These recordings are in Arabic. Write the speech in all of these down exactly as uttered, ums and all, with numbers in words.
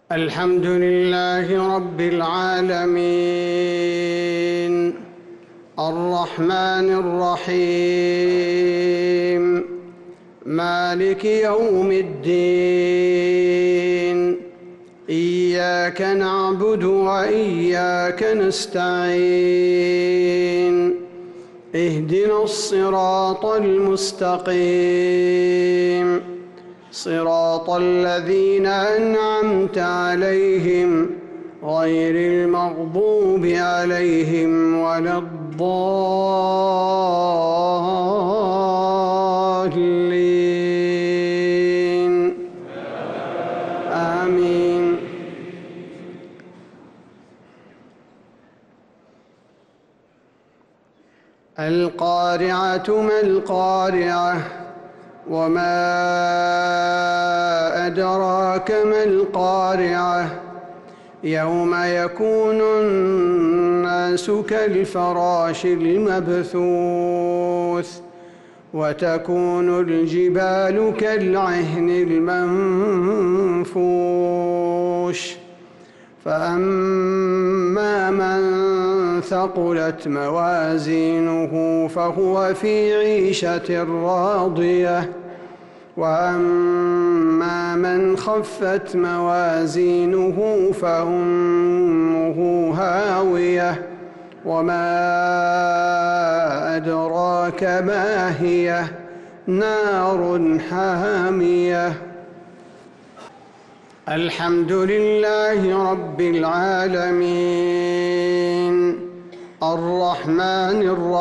الحمد لله رب العالمين الرحمن الرحيم مالك يوم الدين إياك نعبد وإياك نستعين اهدنا الصراط المستقيم صراط الذين أنعمت عليهم غير المغضوب عليهم ولا الضالين آمين. القارعة ما القارعة وما أدراك ما القارعة يوم يكون الناس كالفراش المبثوث وتكون الجبال كالعهن المنفوش فأما من ثقلت موازينه فهو في عيشة راضية وأما من خفت موازينه فأمه هاوية وما أدراك ما هي نار حامية. الحمد لله رب العالمين الرحمن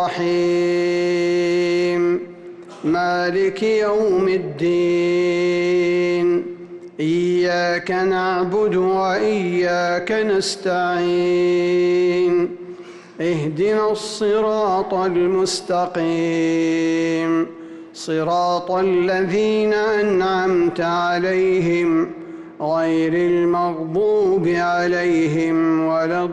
الرحيم مالك يوم الدين إياك نعبد وإياك نستعين اهدنا الصراط المستقيم صراط الذين أنعمت عليهم غير المغضوب عليهم ولا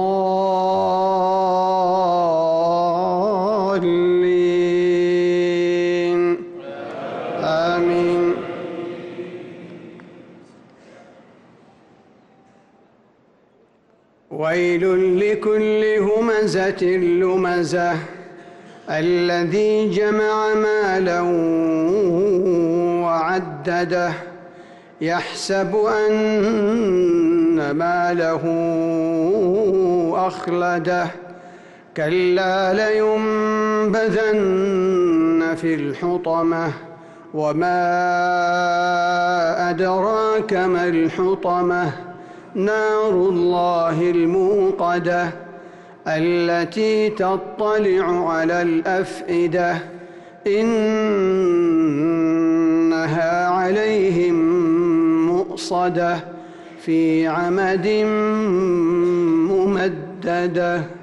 الضالين آمين. ويل لكل همزة لمزة الذي جمع مالا وعدده يحسب أن ماله أخلده كلا لينبذن في الحطمة وما أدراك ما الحطمة نار الله الموقدة التي تطلع على الأفئدة إنها عليهم مؤصدة في عمد ممددة.